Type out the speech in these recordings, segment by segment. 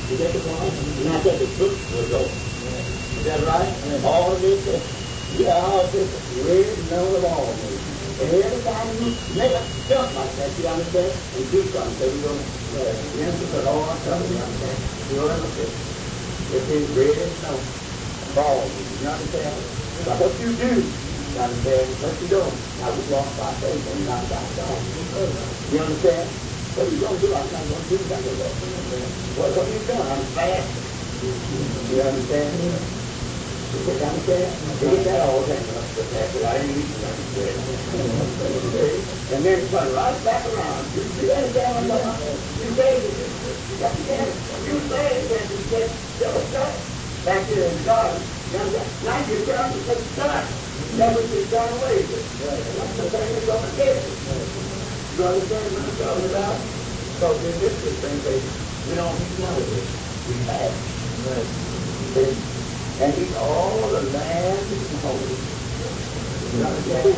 You get the point? And I said the book was open. Is that right? All of this, all of this really know of all of this. And every time you make up stuff like that, you understand, and do something, so you're going to answer the Lord, something, you understand? You understand? It's in really know of all of this, you understand? But what you do, you understand, what you don't. Now we walk by faith and not by sight. You understand? What are you going to do? I'm not going to do something like that. What are you doing? I'm fasting. You understand? You understand? You get that all the time. I ain't eating nothing. And then it's going right back around. You understand what I'm talking about? You say it. You say it. You say it. Back here in God. You understand? Now you're trying to say God. That was your done away with. That's the thing that's going to get you. You understand what I'm talking about? So in this thing, we don't need none of this. We have. Right. And he's all the land is holy. You understand?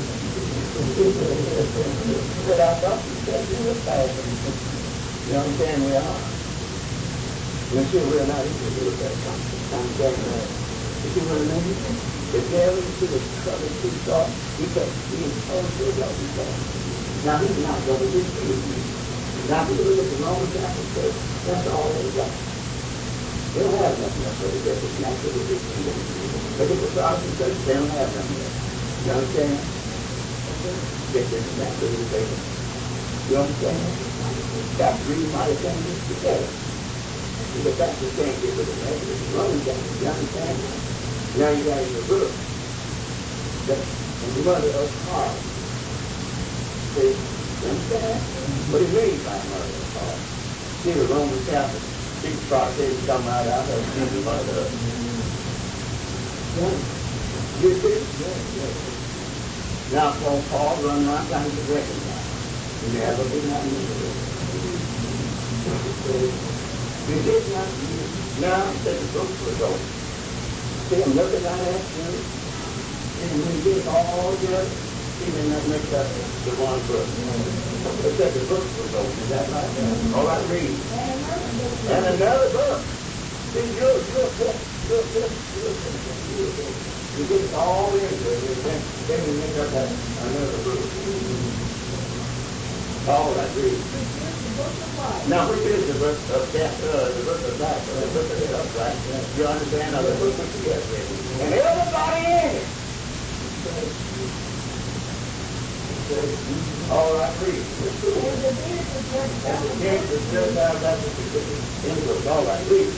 But I thought you said you were fasting. You understand we are? We're sure we're not even doing that. I'm saying that. You see what I mean? The devil should have covered too soft. He can't see his own good like he can. Now he's not going to refuse you. Now if you look at the Roman Catholic Church, that's all they got. They don't have nothing else for the devil. It's naturally refused. Look at the Protestant Church, they don't have nothing else. You understand? Get this naturally refused. You understand? That's the reason why they can't get together. The Baptists can't get rid of the Roman Catholic. You understand? Now you got in the book that the mother of heart. See, you understand? What it means by mother of heart. See the Roman Catholic, big Protestants come right out of the mother of you see? Now Paul run right down to the record now. You never be not in the book. You did not. Now that the book was open. See, I'm looking at that, and when you get all together, see, then that makes up the one book. It said the book was open, is that right? All right, read. And another book. See, you get it all into it, and then you make up that another book. All right, read. Now, which is the book of death, the book of life, the book of health, right? You understand how the book was together. And everybody in it. All right, read. And the king was just out of that book. All right, read.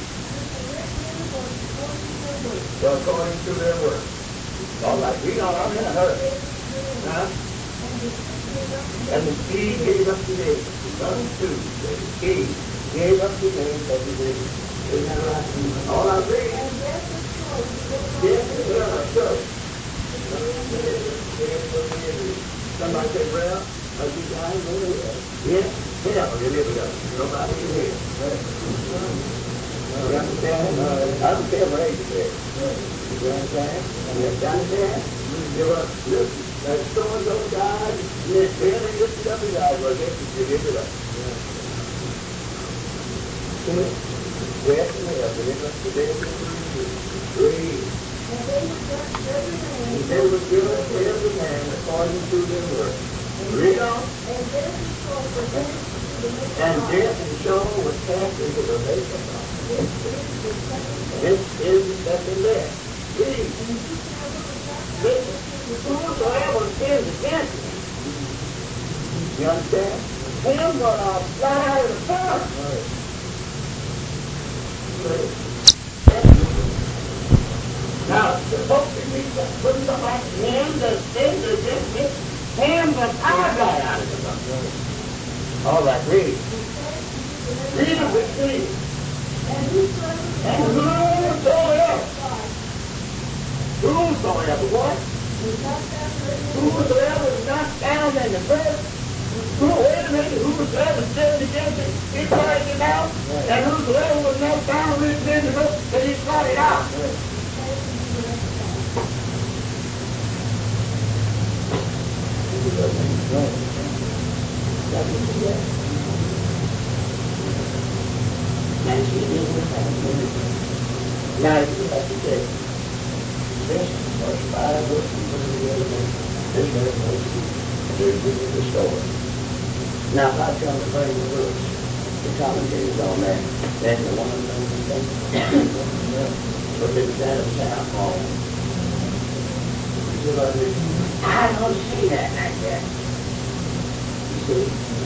According to their word. All right, read on. I'm in a hurry. Huh? And the king gave up the day. The king gave up the name of the day. Isn't that right? All I read. Yes, sir. Somebody said, well, are you guys over here? Yes, yeah, here we go. Nobody in here. You understand? I don't care what age it is. You understand? You understand? You look. That's so-and-so died, and it's barely lifted up his eyes, well, this is to give it up. See? Yes, and hell, but it was the day of the free. And they were given to every man according to their work. Read on. And death and sorrow was cast into the lake of fire. This is the second death. Read. Whosoever sins against me, you understand? Him will fly out of the fire. Now, supposed to be putting somebody, him that sins against me, him that I got out of the fire. All right, read. Read it with me. And whosoever what? Whosoever is not found in the verse, whosoever sinned against it, he blotted it out, and whosoever was not found written in the book, that he blotted out. And she didn't have to. Now you have to say, this first 5 verses you put together, this revelation, there's the story. Now if I come to bring the verse, the commentators on that, then the one of them but it was out of South Hall. I don't see that like that. You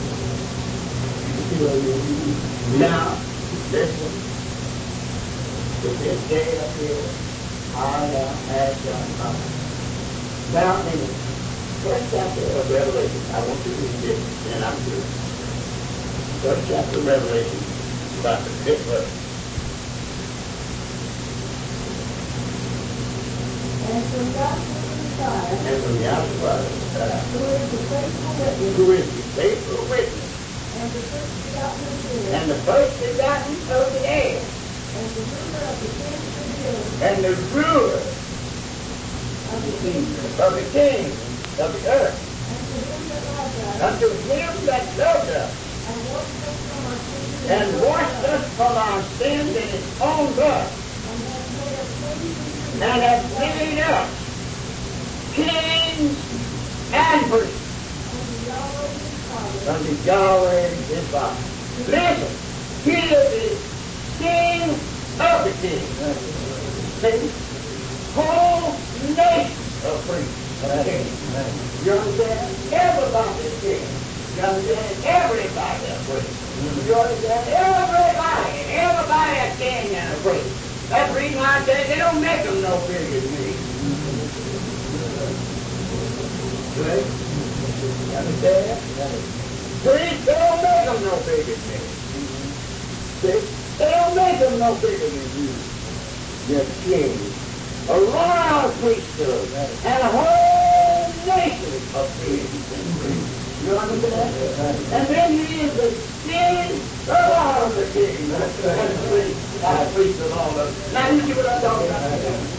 see? Now, listen. With this day up here, I am as God. Now, in the first chapter of Revelation, I want you to read this, and I'm through. First chapter of Revelation, about the 5th verse. And from God the Father, And from the outside, who is the faithful witness, who is the faithful witness, and the first begotten of the dead, and the first begotten of the dead, and the ruler of the kings of the earth, and the ruler of the kings, of the kings of the earth, and to him that loved us, unto him that loved us, and washed us from our sins and washed us from our sins in his own blood, and has made us and kings hath made us kings and priests unto Yahweh his Father. unto Yahweh his Father. Listen, he is King of the kings. See? Whole nation of priests and kings. You understand? Everybody's king. You understand? Everybody a priest. You understand? Everybody a king and a priest. That's the reason why I say they don't make them no bigger than me. Right? You understand? Priests, they don't make them no bigger than me. See? They don't make them no bigger than you. You're king. A royal priesthood and a whole nation of priests and priests. You understand? And then he is the king of all the kings and priests. Not a priest of all of them. Now you see what I'm talking about?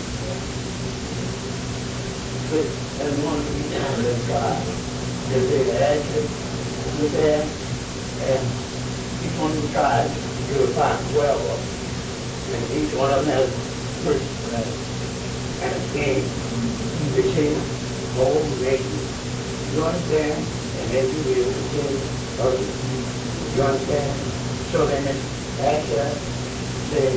And one of the down there tried. They had to look at and each one of the tribes, you will find 12 of them. And each one of them has a priest and a king. The king, whole nation. You understand? And then you will the king of the. You understand? So then after say,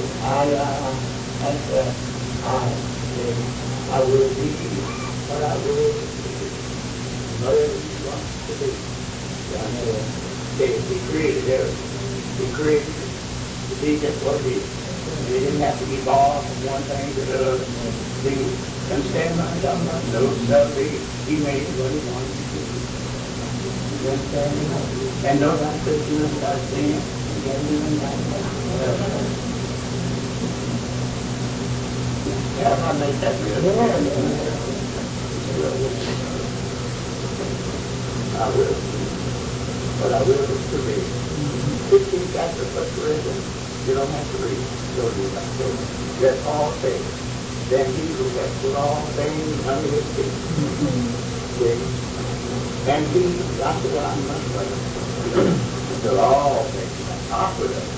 I will be what I will be. Whatever you want to be. You understand? He created everything. He created it to be just what it is. It didn't have to be born from one thing to the other. You understand what I'm talking about? No, he made it what he wanted to do. You understand? And no one could do it without sin. How do I make that real? I will. But I will to read. 15 chapter of Corinthians, you don't have to read. Go to that. That's all things. Then he who has put all things under his feet. And he, that's what I'm not saying. Until all things are offered up.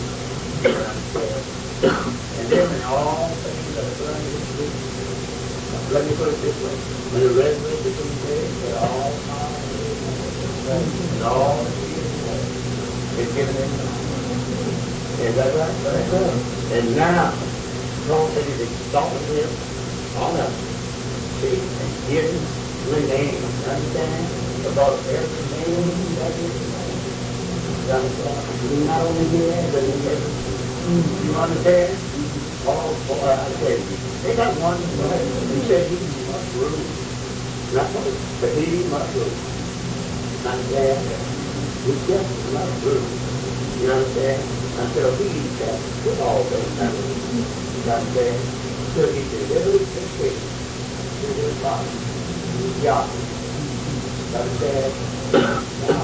And then when all things are put under his feet, let me put it this way. When the resurrection of the dead, they're all fine. And all is given in. Is that right? And now, Paul said he's exalted him on us. See, and given the name. Understand? About every name that is named. Not only here, but in heaven. You understand? Oh, boy, I tell you. They got one way. He said he must rule. Not only, but he must rule. Understand? He just must rule. You understand? Until he can put all things under him. You understand? So he delivers the faith to his Father. God. You understand? Now,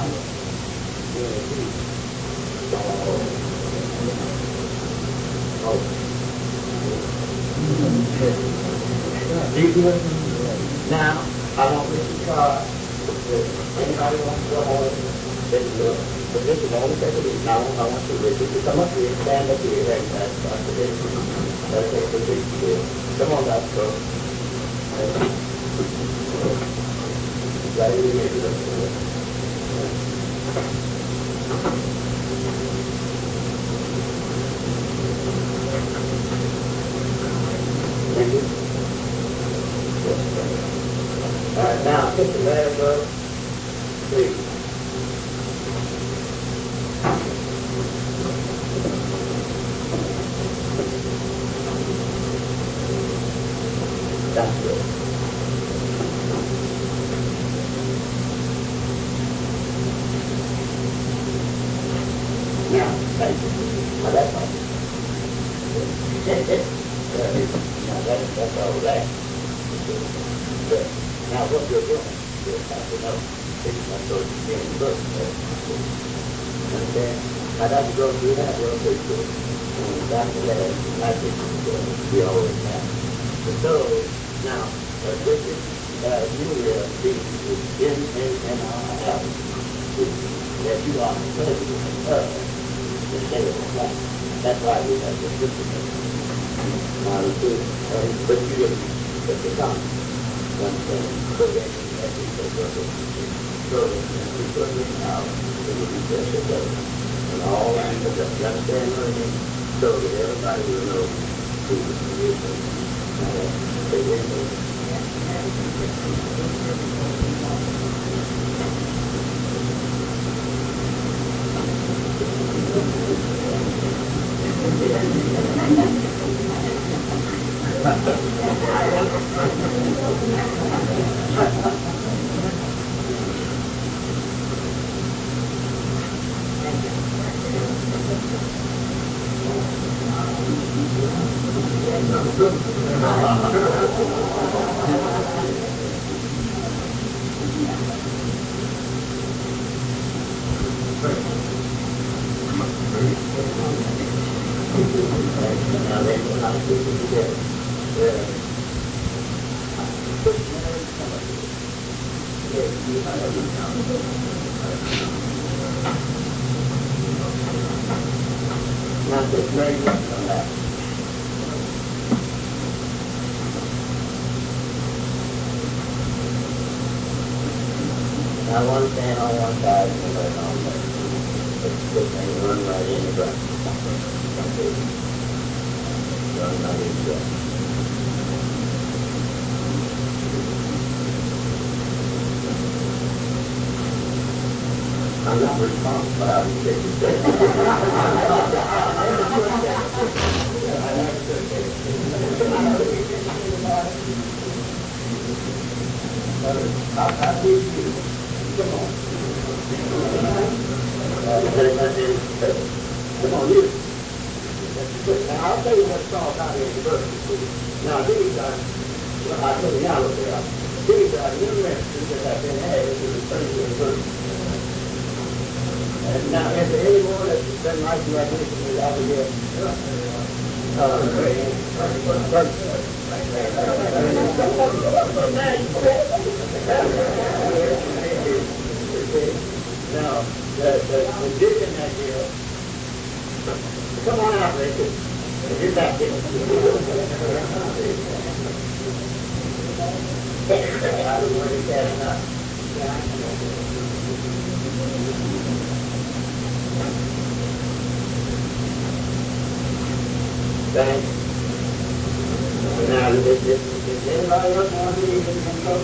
Now, I want Mr. Carr, if anybody wants to go home, they can do it. But this is all the paper. Now I want to Richard to come up here, stand up here, and that's the big one. That's the big deal. Come on, that's go. Right here. Thank you. All right, now pick the letters up. Please. That's good. Now, thank you. Now that's all. Now that's all that. Good. Now what you're doing, you're have to know. It's not so you can't look. Understand? Now that's go through that real quick too. And that's the letter. That's it. We always have. So now, this is you will see in heaven that you are present with her the day of the life. That's why we have the scripture. Now the two, but you didn't put the tongue. One thing, so that you say, so that you put it out, it will be just as though. And all that, you understand what I mean? So that everybody will know who it is. They will know. Now one stand on one side and the other on the other. This thing run right in the ground. Run right in the ground. I'm not responsible for how you take the step. How do you? Come on. Come on, you. Now, I'll tell you what's called out here in the verse. Now, these are, I'll tell you now what they are. These are new messages that have been added to the 30th verse. And now, is there any more that's been like you recently out here? Now, the deacon that here, come on out, Richard. Get back here. I don't want to get enough. Thanks. Now, does anybody else want to be in control?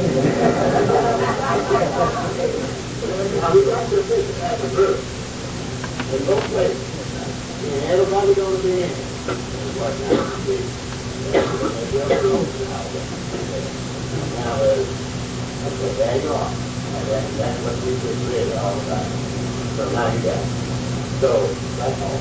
Now, we've got to visit that the group in both places. And everybody's going to be in it. Now, okay, there you are. And that's what we just read all the time. So now you got it. So, that's all.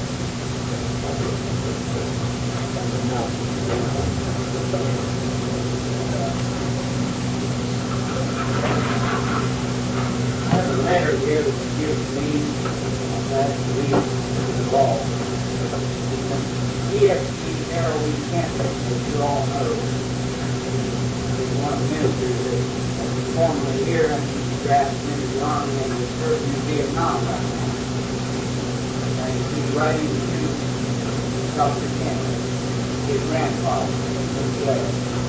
I have a letter here that was given to me last week to the law. EFG Heroin campus, as you all know, is one of the ministers that was formerly here and he's drafted into the Army and was serving in Vietnam right now. writing to Dr. Kennedy, his grandfather, his letter.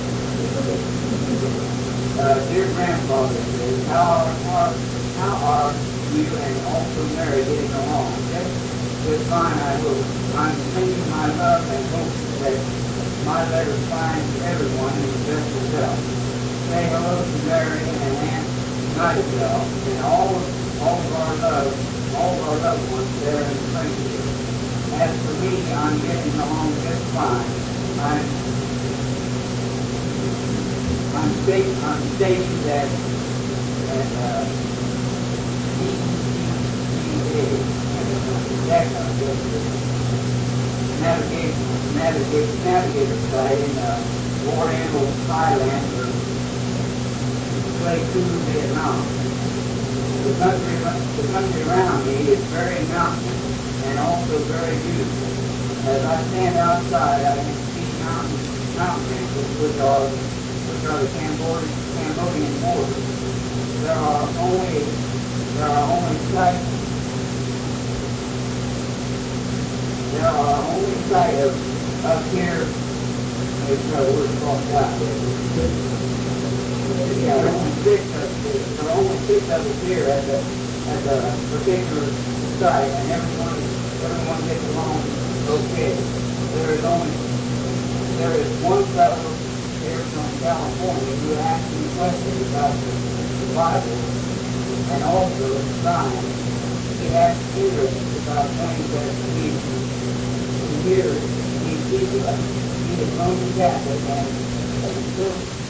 Dear grandfather, how are you and also Mary getting along? Just fine, I hope. I'm sending my love and hope that my letter finds everyone in the best of health. Say hello to Mary and Aunt Nigel and all of our loved ones there in Springfield. As for me, I'm getting along just fine. I'm stationed at navigator site in Oriental Thailand or Pleiku, Vietnam. The country around me is very mountainous and also very beautiful. As I stand outside, I can see mountain ranges which are the Cambodian border. There are only sight of here. It's we're called that. Yeah, there are only six of us here at the particular site, and everyone gets along okay. There is one fellow here from California who asked me questions about the Bible and also the sign. He asked interest about things that he is Roman Catholic and